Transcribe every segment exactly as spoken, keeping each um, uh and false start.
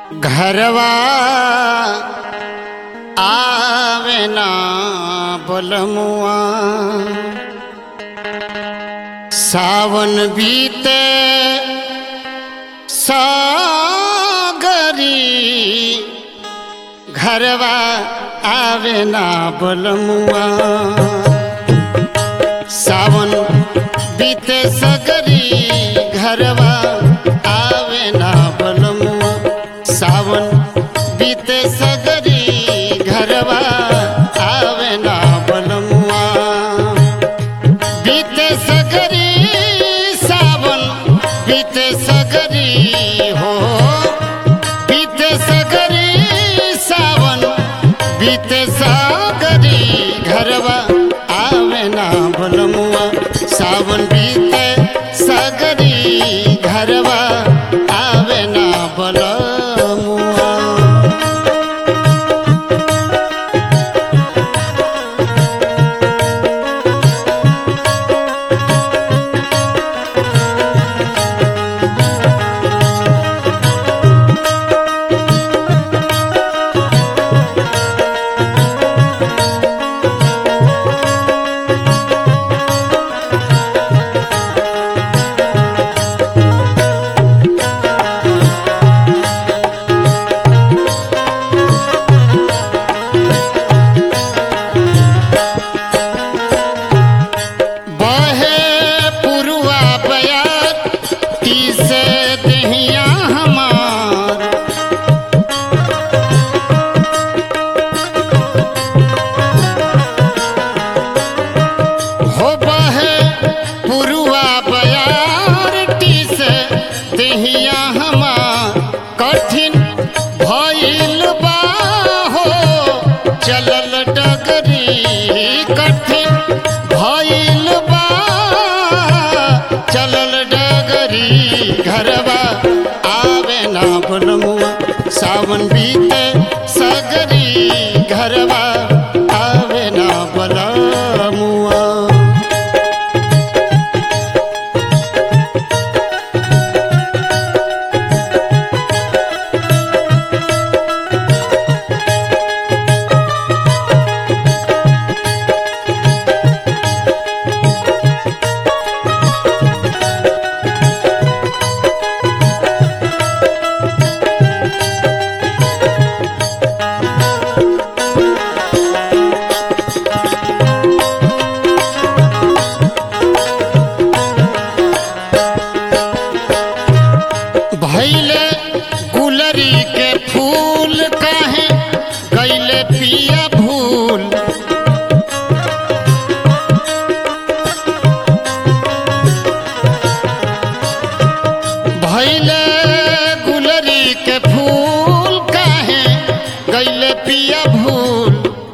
घरवा आवे ना बोलमुआ सावन बीते सागरी घरवा आवे ना बोलमुआ सावन बीते सगरी घरवा आवे ना बोलमुआ सावन बीते सगरी घरवा आवे ना बोलमुआ बीते सगरी सावन बीते सगरी हो बीते सगरी सावन बीते सगरी घरवा आवे ना बोलमुआ सावन बीते सगरी घरवा आवे ना बोलमुआ। कठिन भइल बा हो चलल डगरी कठिन भइल बा चलल डगरी घरवा आवे ना बोलमुआ सावन बीते सगरी घरवा आवे ना बोलमुआ। भैले गुलरी के फूल काहे गैले पिया भूल भैले गुलरी के फूल काहे गैले पिया भूल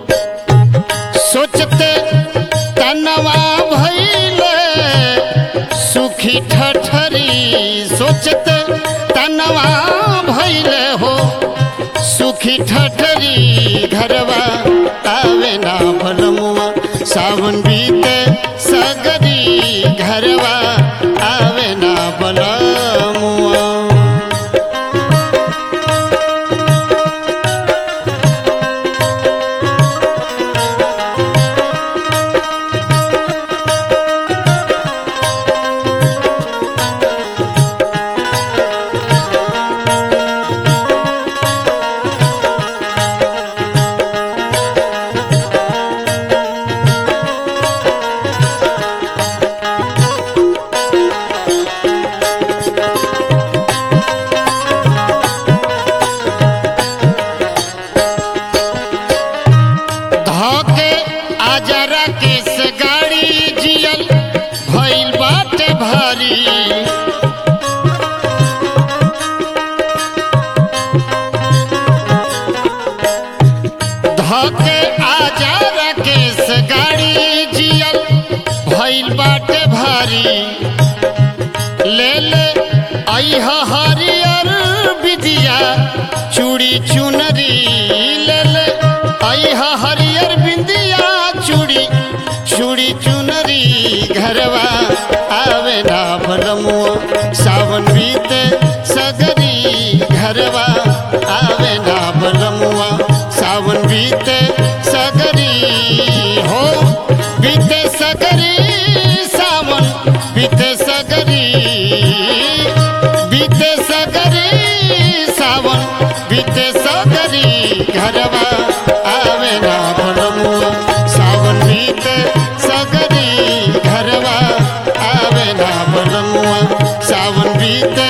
सोचते तनवा भैले सुखी ठठरी सोचते तनवा भैले हो सुखी ठठरी घरवा आवे ना बोलमुआ सावन बीते सगरी घरवा आवे ना बोलमुआ। केस गाड़ी जियल भइल बाटे भारी धके आजार केस गाड़ी जियल भइल बाटे भारी ले ले अइह हरियर बिदिया चूड़ी चुनरी ले ले अइह हरियर बिंदिया चूड़ी चूड़ी चुनरी घरवा आवे ना बोलमुआ सावन बीते सगरी घरवा बीते सगरी बीते सगरी सावन बीते सगरी घरवा आवे ना बलमुआ सावन बीते सगरी घरवा आवे ना बलमुआ सावन बीते